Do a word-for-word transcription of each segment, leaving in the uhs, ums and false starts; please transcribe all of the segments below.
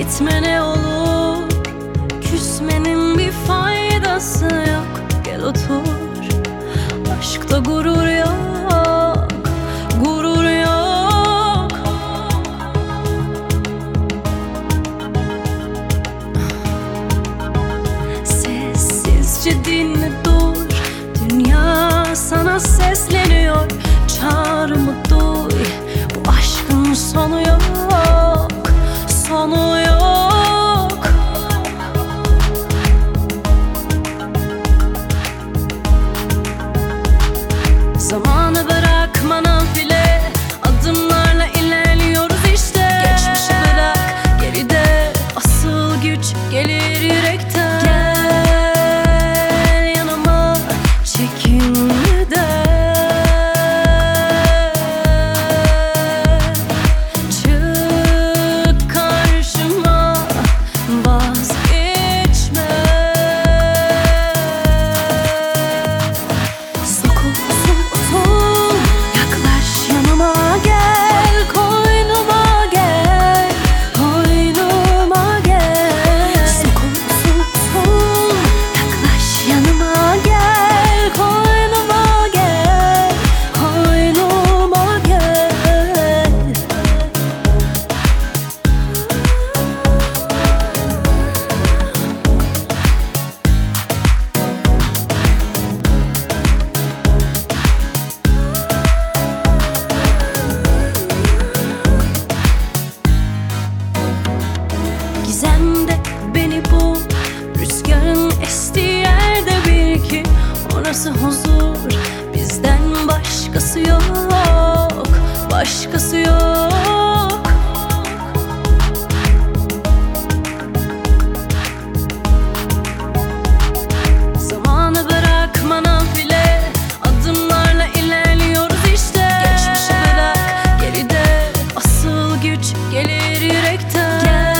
gitme ne olur. Küsmenin bir faydası yok. Gel otur. Aşkta gurur yok, gurur yok. Sessizce dinle dur. Dünya sana sesleniyor. Çağrımı duy. Bu aşkın sonu yok, sonu yok. Zamanı bırakma nafile, adımlarla ilerliyoruz işte. Geçmişi bırak geride, asıl güç gelir yürekten. Gel yanıma, çekinmeden. Çık karşıma, vazgeçme. Sokul sokul, yaklaş yanıma gel. Koynuma gel, koynuma gel. Sokul sokul, yaklaş yanıma gel. Koynuma gel, koynuma gel. Gizemde beni bul, rüzgarın estiği yerde bil ki orası huzur. Bizden başkası yok, başkası yok. Zamanı bırakma nafile, adımlarla ilerliyoruz işte. Geçmişi bırak geride, asıl güç gelir yürekten.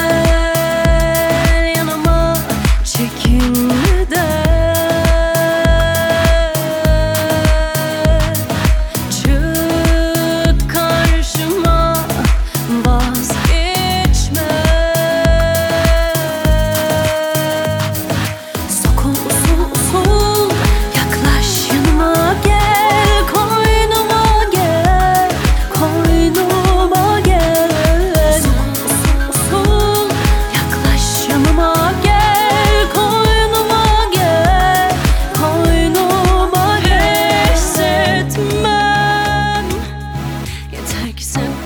Gel yanıma, çekinmeden. Çık karşıma, vazgeçme. Sokul usul usul, yaklaş yanıma gel. Koynuma gel, koynuma gel. Sokul usul usul, yaklaş yanıma gel. Koynuma gel, koynuma gel. Hissetmem, yeter ki sen